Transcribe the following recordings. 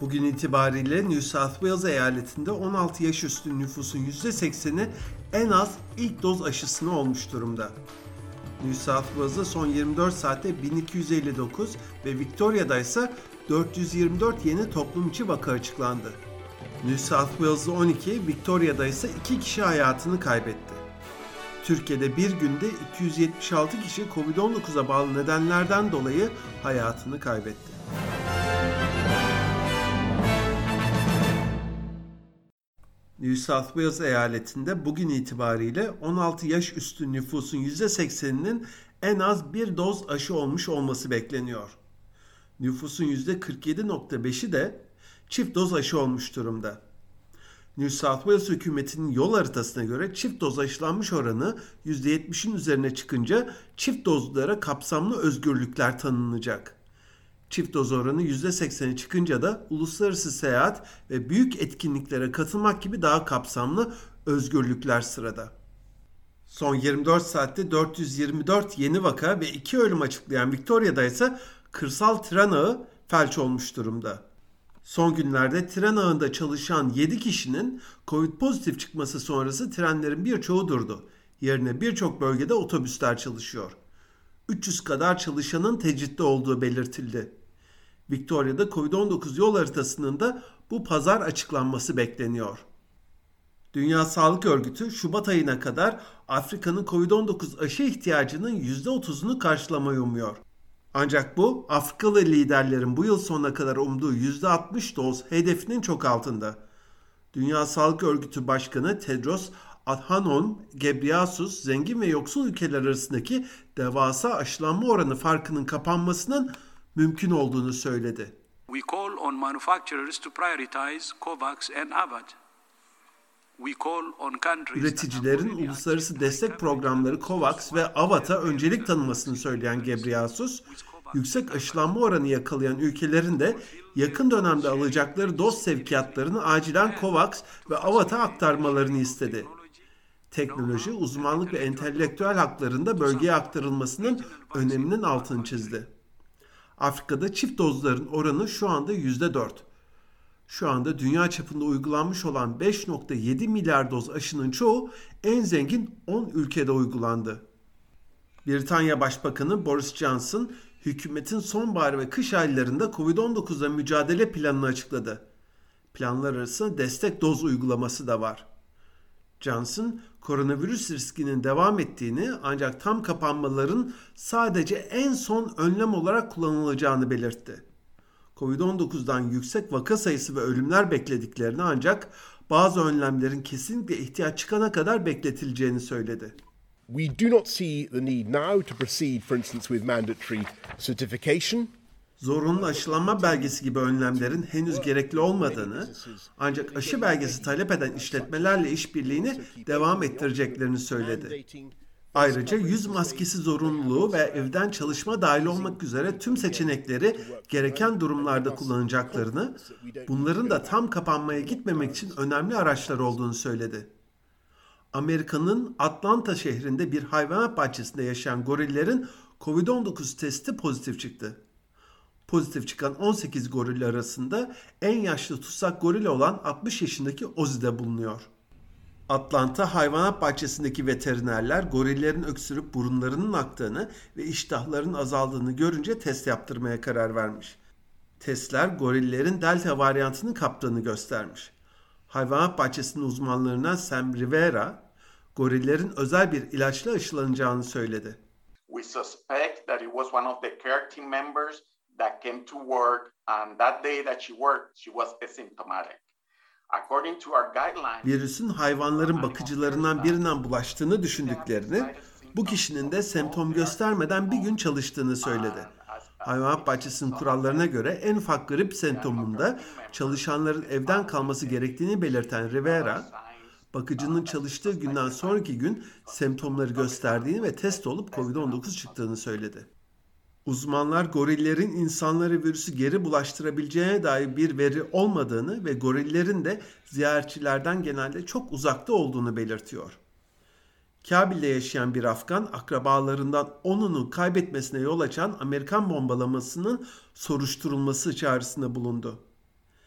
Bugün itibariyle New South Wales eyaletinde 16 yaş üstü nüfusun %80'i en az ilk doz aşısını olmuş durumda. New South Wales'da son 24 saatte 1259 ve Victoria'da ise 424 yeni toplum içi vaka açıklandı. New South Wales'da 12, Victoria'da ise 2 kişi hayatını kaybetti. Türkiye'de bir günde 276 kişi Covid-19'a bağlı nedenlerden dolayı hayatını kaybetti. New South Wales eyaletinde bugün itibariyle 16 yaş üstü nüfusun %80'inin en az bir doz aşı olmuş olması bekleniyor. Nüfusun %47.5'i de çift doz aşı olmuş durumda. New South Wales hükümetinin yol haritasına göre çift doz aşılanmış oranı %70'in üzerine çıkınca çift dozlulara kapsamlı özgürlükler tanınacak. Çift doz oranı %80'e çıkınca da uluslararası seyahat ve büyük etkinliklere katılmak gibi daha kapsamlı özgürlükler sırada. Son 24 saatte 424 yeni vaka ve 2 ölüm açıklayan Victoria'da ise kırsal tren ağı felç olmuş durumda. Son günlerde tren ağında çalışan 7 kişinin Covid pozitif çıkması sonrası trenlerin birçoğu durdu. Yerine birçok bölgede otobüsler çalışıyor. 300 kadar çalışanın tecritte olduğu belirtildi. Victoria'da Covid-19 yol haritasının da bu pazar açıklanması bekleniyor. Dünya Sağlık Örgütü Şubat ayına kadar Afrika'nın Covid-19 aşı ihtiyacının %30'unu karşılamayı umuyor. Ancak bu Afrikalı liderlerin bu yıl sonuna kadar umduğu %60 doz hedefinin çok altında. Dünya Sağlık Örgütü Başkanı Tedros Adhanom Ghebreyesus, zengin ve yoksul ülkeler arasındaki devasa aşılanma oranı farkının kapanmasının mümkün olduğunu söyledi. We call on manufacturers to prioritize COVAX and AVAT. Üreticilerin uluslararası destek programları COVAX ve AVAT'a öncelik tanımasını söyleyen Ghebreyesus, yüksek aşılanma oranı yakalayan ülkelerin de yakın dönemde alacakları doz sevkiyatlarını acilen COVAX ve AVAT'a aktarmalarını istedi. Teknoloji, uzmanlık ve entelektüel haklarında bölgeye aktarılmasının öneminin altını çizdi. Afrika'da çift dozların oranı şu anda %4. Şu anda dünya çapında uygulanmış olan 5.7 milyar doz aşının çoğu en zengin 10 ülkede uygulandı. Britanya Başbakanı Boris Johnson, hükümetin sonbahar ve kış aylarında Covid-19'la mücadele planını açıkladı. Planlar arasında destek doz uygulaması da var. Johnson, koronavirüs riskinin devam ettiğini ancak tam kapanmaların sadece en son önlem olarak kullanılacağını belirtti. Covid-19'dan yüksek vaka sayısı ve ölümler beklediklerini ancak bazı önlemlerin kesinlikle ihtiyaç çıkana kadar bekletileceğini söyledi. We do not see the need now to proceed, for instance, with mandatory certification. Zorunlu aşılanma belgesi gibi önlemlerin henüz gerekli olmadığını, ancak aşı belgesi talep eden işletmelerle işbirliğini devam ettireceklerini söyledi. Ayrıca yüz maskesi zorunluluğu ve evden çalışma dahil olmak üzere tüm seçenekleri gereken durumlarda kullanacaklarını, bunların da tam kapanmaya gitmemek için önemli araçlar olduğunu söyledi. Amerika'nın Atlanta şehrinde bir hayvanat bahçesinde yaşayan gorillerin Covid-19 testi pozitif çıktı. Pozitif çıkan 18 goril arasında en yaşlı tutsak goril olan 60 yaşındaki Ozzy de bulunuyor. Atlanta hayvanat bahçesindeki veterinerler gorillerin öksürüp burunlarının aktığını ve iştahlarının azaldığını görünce test yaptırmaya karar vermiş. Testler gorillerin delta varyantını kaptığını göstermiş. Hayvanat bahçesinin uzmanlarından Sam Rivera, gorillerin özel bir ilaçla aşılanacağını söyledi. We suspect that it was one of the care team members that came to work, and that day that she worked, she was asymptomatic. Virüsün hayvanların bakıcılarından birinden bulaştığını düşündüklerini, bu kişinin de semptom göstermeden bir gün çalıştığını söyledi. Hayvanat bahçesinin kurallarına göre en ufak grip semptomunda çalışanların evden kalması gerektiğini belirten Rivera, bakıcının çalıştığı günden sonraki gün semptomları gösterdiğini ve test olup Covid-19 çıktığını söyledi. Uzmanlar gorillerin insanlara virüsü geri bulaştırabileceğine dair bir veri olmadığını ve gorillerin de ziyaretçilerden genelde çok uzakta olduğunu belirtiyor. Kabil'de yaşayan bir Afgan, akrabalarından 10'unu kaybetmesine yol açan Amerikan bombalamasının soruşturulması çağrısında bulundu.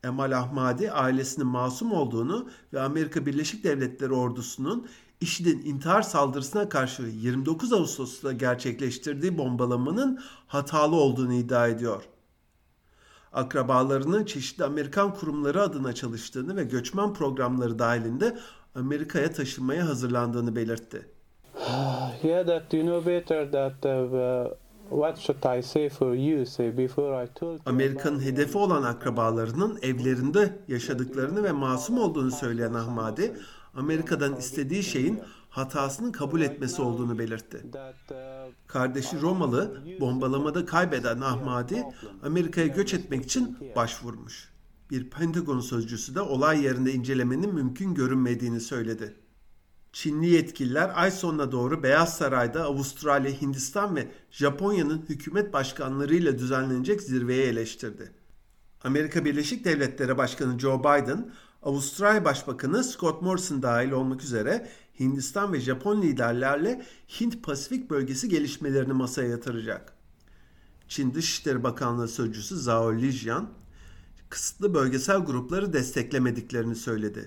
Emal Ahmadi ailesinin masum olduğunu ve Amerika Birleşik Devletleri ordusunun IŞİD'in intihar saldırısına karşı 29 Ağustos'ta gerçekleştirdiği bombalamanın hatalı olduğunu iddia ediyor. Akrabalarının çeşitli Amerikan kurumları adına çalıştığını ve göçmen programları dahilinde Amerika'ya taşınmaya hazırlandığını belirtti. Yeah, that you know better that what should I say for you say before I told you. Amerika'nın hedefi olan akrabalarının evlerinde yaşadıklarını ve masum olduğunu söyleyen Ahmadi, Amerika'dan istediği şeyin hatasını kabul etmesi olduğunu belirtti. Kardeşi Romalı bombalamada kaybeden Ahmadi, Amerika'ya göç etmek için başvurmuş. Bir Pentagon sözcüsü de olay yerinde incelemenin mümkün görünmediğini söyledi. Çinli yetkililer ay sonuna doğru Beyaz Saray'da Avustralya, Hindistan ve Japonya'nın hükümet başkanlarıyla düzenlenecek zirveyi eleştirdi. Amerika Birleşik Devletleri Başkanı Joe Biden, Avustralya Başbakanı Scott Morrison dahil olmak üzere Hindistan ve Japon liderlerle Hint-Pasifik bölgesi gelişmelerini masaya yatıracak. Çin Dışişleri Bakanlığı Sözcüsü Zhao Lijian, kısıtlı bölgesel grupları desteklemediklerini söyledi.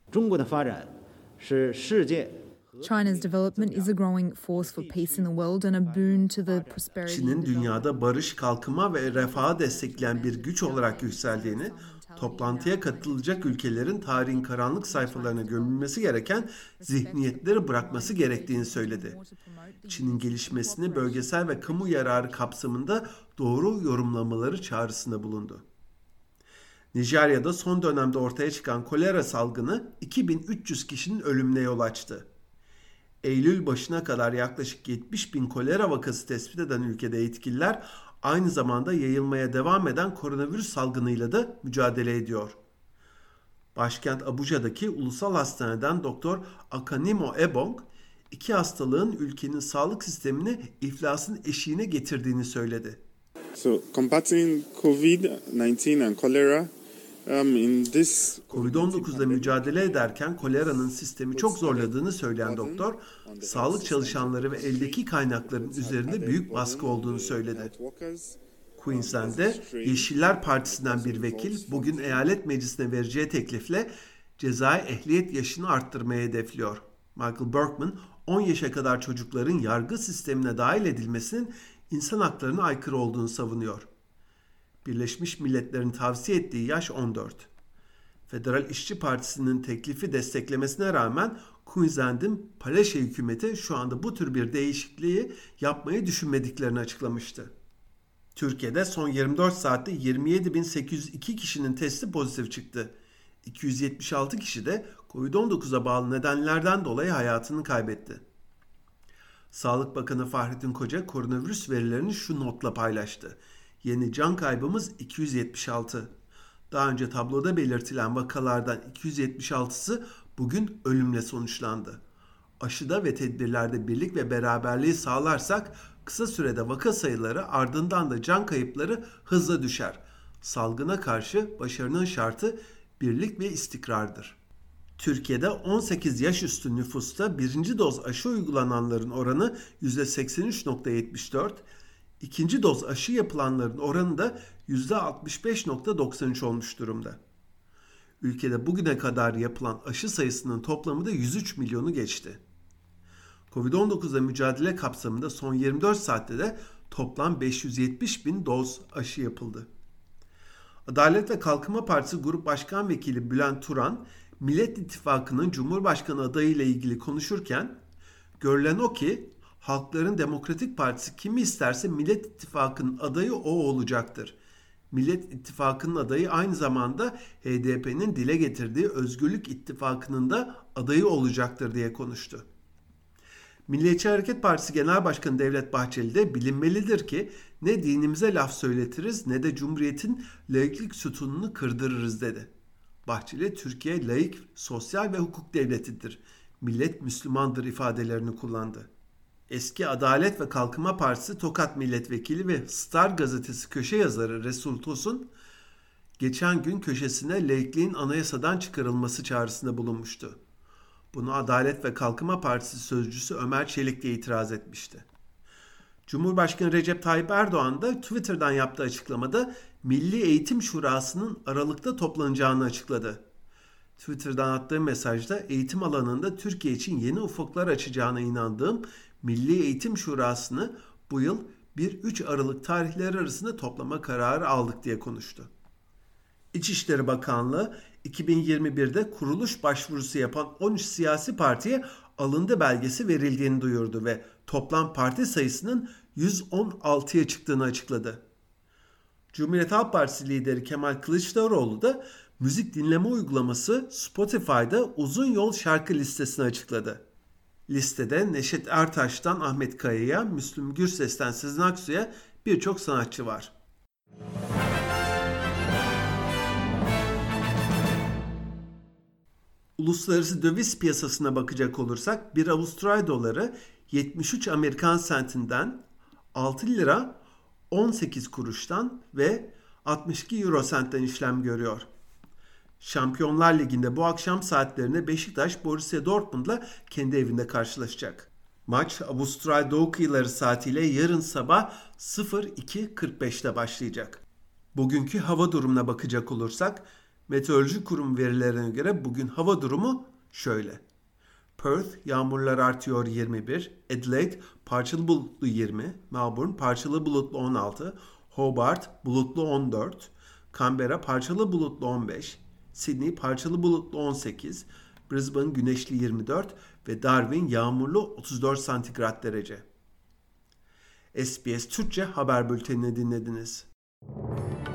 China's development is a growing force for peace in the world and a boon to the prosperity. Çin'in dünyada barış, kalkınma ve refahı destekleyen bir güç olarak yükseldiğini, toplantıya katılacak ülkelerin tarihin karanlık sayfalarına gömülmesi gereken zihniyetleri bırakması gerektiğini söyledi. Çin'in gelişmesini bölgesel ve kamu yararı kapsamında doğru yorumlamaları çağrısında bulundu. Nijerya'da son dönemde ortaya çıkan kolera salgını 2300 kişinin ölümüne yol açtı. Eylül başına kadar yaklaşık 70.000 kolera vakası tespit eden ülkede yetkililer aynı zamanda yayılmaya devam eden koronavirüs salgınıyla da mücadele ediyor. Başkent Abuja'daki Ulusal Hastane'den Doktor Akanimo Ebong, iki hastalığın ülkenin sağlık sistemini iflasın eşiğine getirdiğini söyledi. So, combating COVID-19 and cholera Covid-19'la mücadele ederken koleranın sistemi çok zorladığını söyleyen doktor, sağlık çalışanları ve eldeki kaynakların üzerinde büyük baskı olduğunu söyledi. Queensland'de Yeşiller Partisi'nden bir vekil bugün eyalet meclisine vereceği teklifle cezai ehliyet yaşını arttırmayı hedefliyor. Michael Berkman, 10 yaşa kadar çocukların yargı sistemine dahil edilmesinin insan haklarına aykırı olduğunu savunuyor. Birleşmiş Milletler'in tavsiye ettiği yaş 14. Federal İşçi Partisi'nin teklifi desteklemesine rağmen Queensland'in Palaszczuk hükümeti şu anda bu tür bir değişikliği yapmayı düşünmediklerini açıklamıştı. Türkiye'de son 24 saatte 27.802 kişinin testi pozitif çıktı. 276 kişi de Covid-19'a bağlı nedenlerden dolayı hayatını kaybetti. Sağlık Bakanı Fahrettin Koca koronavirüs verilerini şu notla paylaştı. Yeni can kaybımız 276. Daha önce tabloda belirtilen vakalardan 276'sı bugün ölümle sonuçlandı. Aşıda ve tedbirlerde birlik ve beraberliği sağlarsak kısa sürede vaka sayıları ardından da can kayıpları hızla düşer. Salgına karşı başarının şartı birlik ve istikrardır. Türkiye'de 18 yaş üstü nüfusta birinci doz aşı uygulananların oranı %83.74, İkinci doz aşı yapılanların oranı da %65.93 olmuş durumda. Ülkede bugüne kadar yapılan aşı sayısının toplamı da 103 milyonu geçti. Covid-19'la mücadele kapsamında son 24 saatte de toplam 570 bin doz aşı yapıldı. Adalet ve Kalkınma Partisi Grup Başkan Vekili Bülent Turan, Millet İttifakı'nın Cumhurbaşkanı adayı ile ilgili konuşurken, görülen o ki Halkların Demokratik Partisi kimi isterse Millet İttifakı'nın adayı o olacaktır. Millet İttifakı'nın adayı aynı zamanda HDP'nin dile getirdiği Özgürlük İttifakı'nın da adayı olacaktır diye konuştu. Milliyetçi Hareket Partisi Genel Başkanı Devlet Bahçeli de bilinmelidir ki ne dinimize laf söyletiriz ne de Cumhuriyet'in laiklik sütununu kırdırırız dedi. Bahçeli, Türkiye laik, sosyal ve hukuk devletidir. Millet Müslümandır ifadelerini kullandı. Eski Adalet ve Kalkınma Partisi Tokat Milletvekili ve Star Gazetesi köşe yazarı Resul Tosun, geçen gün köşesine laikliğin anayasadan çıkarılması çağrısında bulunmuştu. Buna Adalet ve Kalkınma Partisi sözcüsü Ömer Çelik de itiraz etmişti. Cumhurbaşkanı Recep Tayyip Erdoğan da Twitter'dan yaptığı açıklamada Milli Eğitim Şurası'nın Aralık'ta toplanacağını açıkladı. Twitter'dan attığı mesajda eğitim alanında Türkiye için yeni ufuklar açacağına inandığım Milli Eğitim Şurası'nı bu yıl 1-3 Aralık tarihleri arasında toplama kararı aldık diye konuştu. İçişleri Bakanlığı 2021'de kuruluş başvurusu yapan 13 siyasi partiye alındı belgesi verildiğini duyurdu ve toplam parti sayısının 116'ya çıktığını açıkladı. Cumhuriyet Halk Partisi lideri Kemal Kılıçdaroğlu da müzik dinleme uygulaması Spotify'da uzun yol şarkı listesini açıkladı. Listede Neşet Ertaş'tan Ahmet Kaya'ya, Müslüm Gürses'ten Sezen Aksu'ya birçok sanatçı var. Uluslararası döviz piyasasına bakacak olursak bir Avustralya doları 73 Amerikan sentinden 6 lira 18 kuruştan ve 62 euro sentten işlem görüyor. Şampiyonlar Ligi'nde bu akşam saatlerinde Beşiktaş Borussia Dortmund'la kendi evinde karşılaşacak. Maç Avustralya Doğu kıyıları saatiyle yarın sabah 02.45'te başlayacak. Bugünkü hava durumuna bakacak olursak Meteoroloji Kurumu verilerine göre bugün hava durumu şöyle. Perth yağmurlar artıyor 21, Adelaide parçalı bulutlu 20, Melbourne parçalı bulutlu 16, Hobart bulutlu 14, Canberra parçalı bulutlu 15, Sydney parçalı bulutlu 18, Brisbane güneşli 24 ve Darwin yağmurlu 34 santigrat derece. SBS Türkçe haber bültenini dinlediniz.